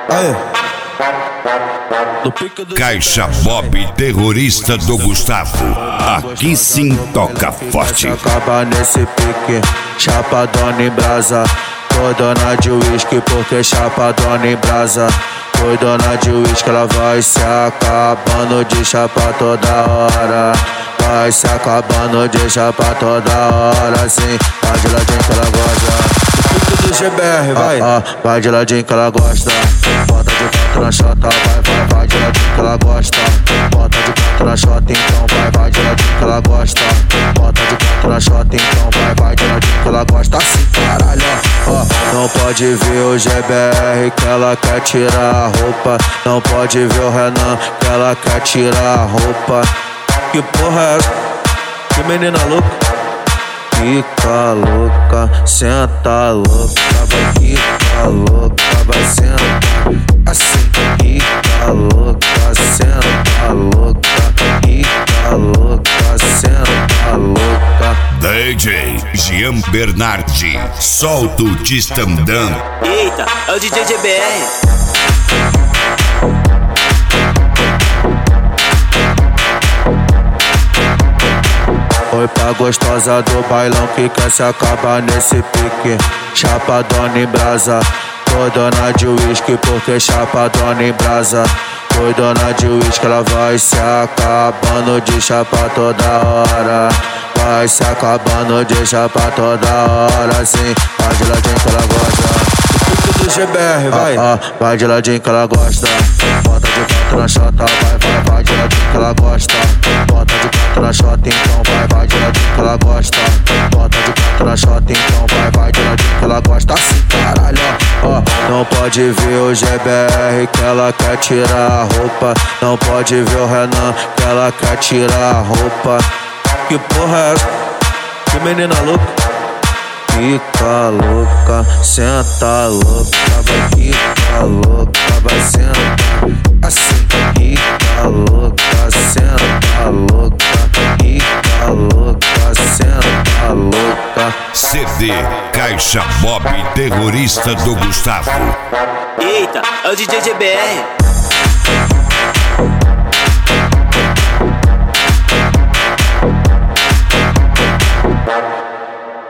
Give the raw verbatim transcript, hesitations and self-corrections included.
Aê. Caixa Bob terrorista do Gustavo. Aqui sim toca forte. Acaba nesse pique, chapadona em brasa. Tô dona de uísque porque chapadona em brasa. Tô dona de uísque, ela vai se acabando de chapa toda hora. Vai se acabando de chapa toda hora. Sim, vai de ladinho que ela gosta. Do G B R, vai, ah, ah, vai de ladinho que ela gosta. Bota de canto na chota, vai, vai, vai de ladinho que ela gosta. Bota de canto na chota, então vai, vai de ladinho que ela gosta. Bota de canto na chota, então vai, vai de ladinho que ela gosta. Assim, caralho, ó, ó. Não pode ver o G B R que ela quer tirar a roupa. Não pode ver o Renan que ela quer tirar a roupa. Que porra é essa? Que menina louca. Fica louca, senta louca, vai ficar louca, vai sentar assim. Fica louca, senta louca, fica louca, senta louca. D J Jean Bernardi, solta o Tistandão. Eita, é o D J G B R. Oi pra gostosa do bailão que quer se acabar nesse pique. Chapadona em brasa. Tô dona de uísque porque chapadona em brasa. Tô dona de uísque, ela vai se acabando de chapa toda hora. Vai se acabando de chapa toda hora. Sim, vai de ladinho que ela gosta. Do G B R, vai, ah, ah, vai de ladinho que ela gosta. Bota de canto na chota, vai, vai, vai de ladinho que ela gosta. Bota de canto na chota, então vai, vai de ladinho que ela gosta. Bota de canto na chota, então vai, vai de ladinho que ela gosta. Assim, caralho, ó, ó. Não pode ver o G B R que ela quer tirar a roupa. Não pode ver o Renan que ela quer tirar a roupa. Que porra é essa? Que menina louca. Fica louca, senta louca, vai ficar louca, vai sentar assim. Fica louca, senta louca, fica louca, senta louca. C D Caixa Bob terrorista do Gustavo. Eita, é o D J G B R.